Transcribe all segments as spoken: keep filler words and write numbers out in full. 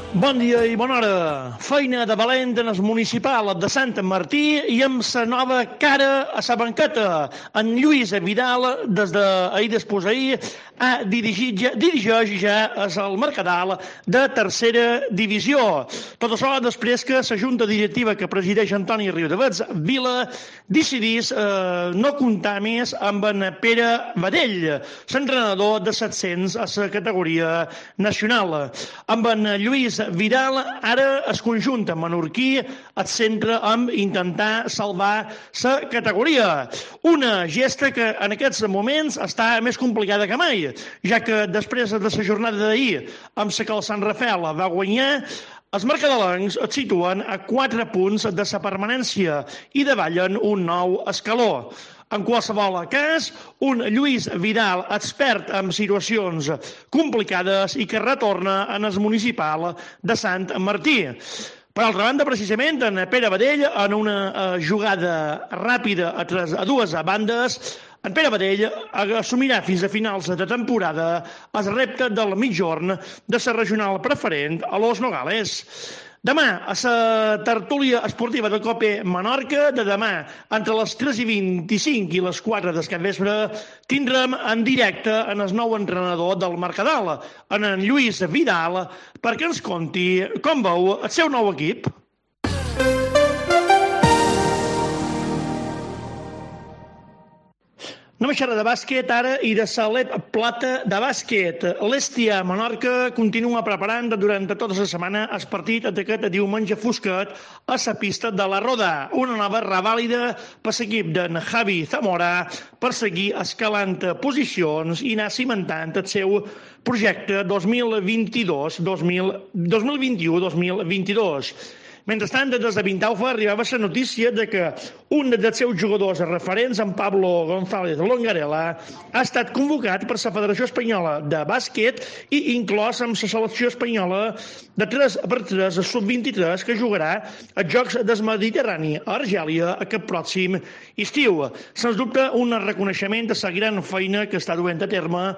Bon dia i bona hora. Feina de valent en el municipal de Sant Martí i amb la nova cara a la banqueta. En Lluís Vidal, des d'ahir d'ahir, ha dirigit, dirigeix ja el Mercadal de tercera divisió. Tot això després que la junta directiva que presideix Antoni Riudavets Vila decidís eh, no comptar més amb en Pere Badell, l'entrenador de set-cents a la categoria nacional. Amb en Lluís Vidal, ara es conjunta menorquí es centra en intentar salvar la categoria. Una gesta que en aquests moments està més complicada que mai, ja que després de la jornada d'ahir, amb la que el Sant Rafael va guanyar, els mercadalencs es situen a quatre punts de la permanència i davallen un nou escaló. En qualsevol cas, un Lluís Vidal expert en situacions complicades i que retorna en el municipal de Sant Martí. Per altra banda, precisament, en Pere Badell, en una jugada ràpida a, tres, a dues bandes, en Pere Badell assumirà fins a finals de temporada el repte del mitjorn de la regional preferent a Los Nogales. Demà, a la tertúlia esportiva de Cope Menorca, de demà, entre les tres i vint-i-cinc i les quatre del capvespre, tindrem en directe en el nou entrenador del Mercadal, en en Lluís Vidal, perquè ens conti com veu el seu nou equip. Anem a xerrar de bàsquet ara i de la L E P Plata de bàsquet. L'Hèstia Menorca continua preparant durant tota la setmana el partit d'aquest diumenge fosquet a la pista de la Roda. Una nova revàlida per l'equip d'en Javi Zamora per seguir escalant posicions i anar cimentant el seu projecte dos mil vint-i-dos dos mil vint-i-u dos mil vint-i-dos. Mentrestant, des de Vintaufa arribava la notícia de que un dels seus jugadors referents, en Pablo González Longarela, ha estat convocat per la Federació Espanyola de Bàsquet i inclòs amb la selecció espanyola de tres per tres sub vint-i-tres que jugarà als Jocs del Mediterrani a Argèlia aquest pròxim estiu. Sens dubte, un reconeixement de la gran feina que està duent a terme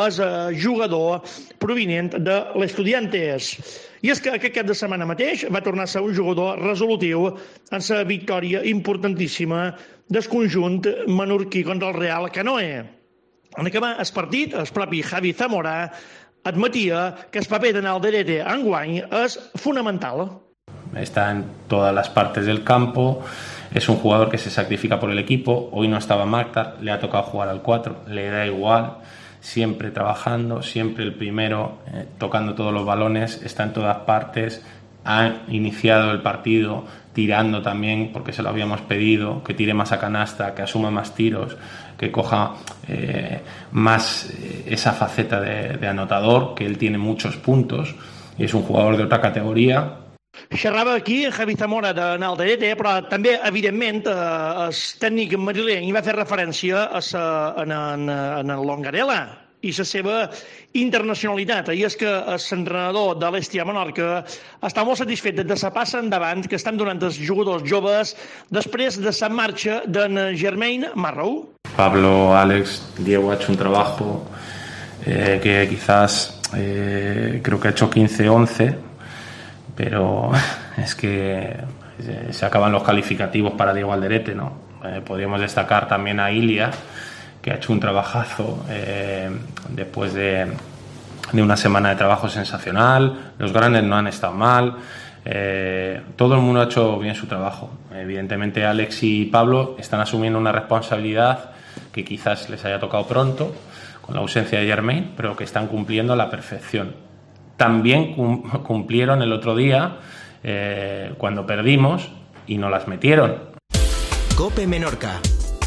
el jugador provinent de l'Estudiantes. I és que aquest cap de setmana mateix va tornar a ser un jugador resolutiu en la victòria importantíssima del conjunt menorquí contra el Real Canoe. En acabar el partit, el propi Javi Zamora admetia que el paper d'en Alderete enguany és fonamental. Está en todas las partes del campo, es un jugador que se sacrifica por el equipo. Hoy no estaba Marta, le ha tocado jugar al cuatro, le da igual. Siempre trabajando, siempre el primero, eh, tocando todos los balones, está en todas partes, ha iniciado el partido tirando también, porque se lo habíamos pedido, que tire más a canasta, que asuma más tiros, que coja eh, más eh, esa faceta de, de anotador, que él tiene muchos puntos y es un jugador de otra categoría. Xerrava aquí Javi Zamora de Nalderete, però també, evidentment, eh, el tècnic madrileny va fer referència a sa, en, en, en el Longarela i la seva internacionalitat. I és que l'entrenador de l'Hèstia Menorca està molt satisfet de la passa endavant que estan donant els jugadors joves després de la marxa d'en Germain Marrow. Pablo, Alex, Diego ha hecho un trabajo eh, que quizás eh, creo que ha hecho quince once, pero es que se acaban los calificativos para Diego Alderete, ¿no? Eh, podríamos destacar también a Ilia, que ha hecho un trabajazo eh, después de, de una semana de trabajo sensacional. Los grandes no han estado mal, eh, todo el mundo ha hecho bien su trabajo. Evidentemente Alex y Pablo están asumiendo una responsabilidad que quizás les haya tocado pronto con la ausencia de Germain, pero que están cumpliendo a la perfección. También cumplieron el otro día eh, cuando perdimos y no las metieron. Cope Menorca.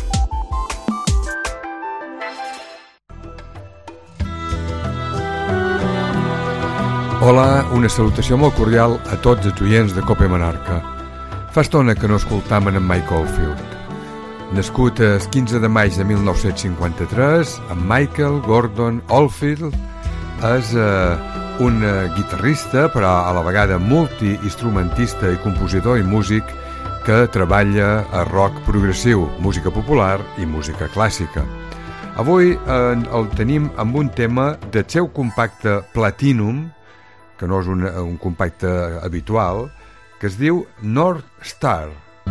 Hola, una salutació molt cordial a tots els oients de Cope Menorca. Fa estona que no escoltam en Mike Oldfield. Nascut el quinze de maig de mil nou-cents cinquanta-tres, en Michael Gordon Oldfield és eh, un guitarrista, però a la vegada multiinstrumentista i compositor i músic que treballa a rock progressiu, música popular i música clàssica. Avui eh, el tenim amb un tema del seu compacte Platinum, que no és un, un compacte habitual, que es diu North Star.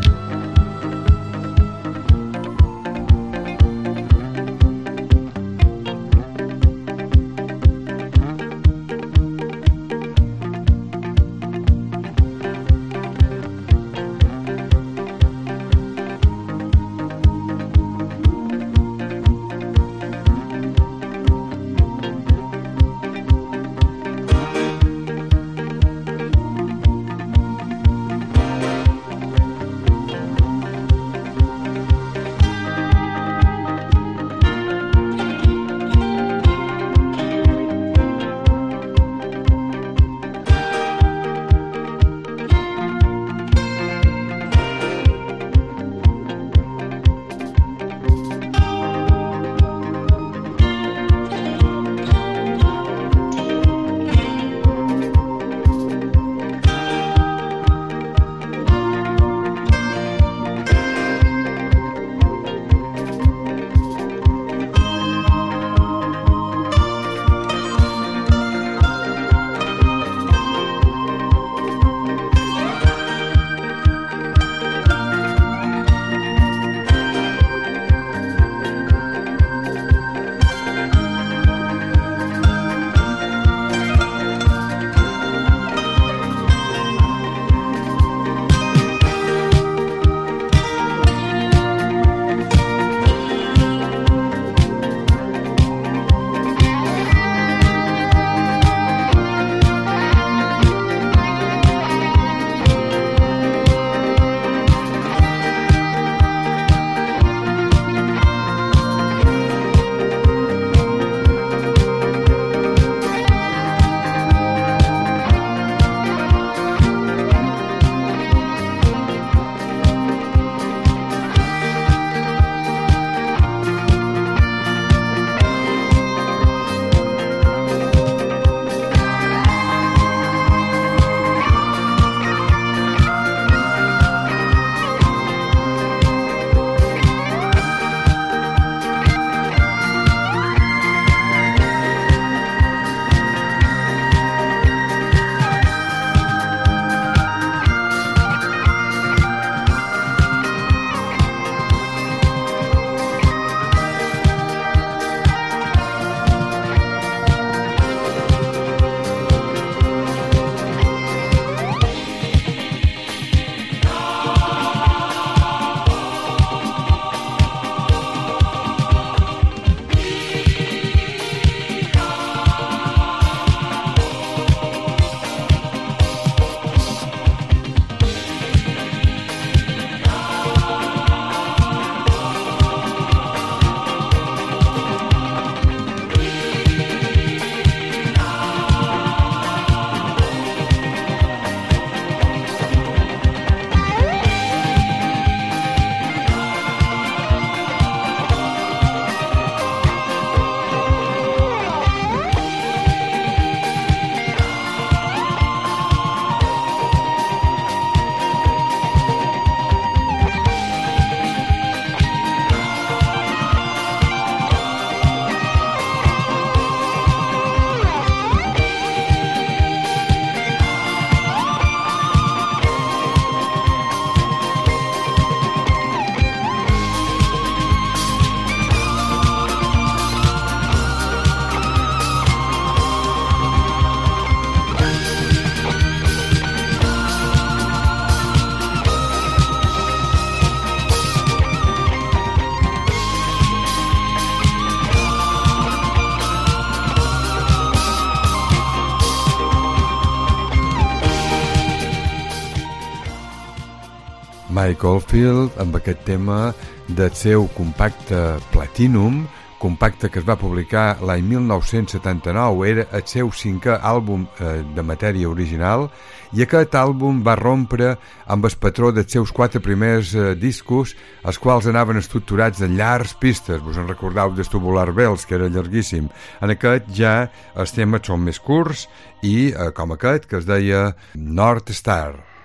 Mike Oldfield amb aquest tema del seu compacte Platinum, compacte que es va publicar l'any mil nou-cents setanta-nou, era el seu cinquè àlbum eh, de matèria original, i aquest àlbum va rompre amb el patró dels seus quatre primers eh, discos, els quals anaven estructurats en llargs pistes. Vos en recordeu del Tubular Bells, que era llarguíssim. En aquest ja els temes són més curts i, eh, com aquest, que es deia North Star.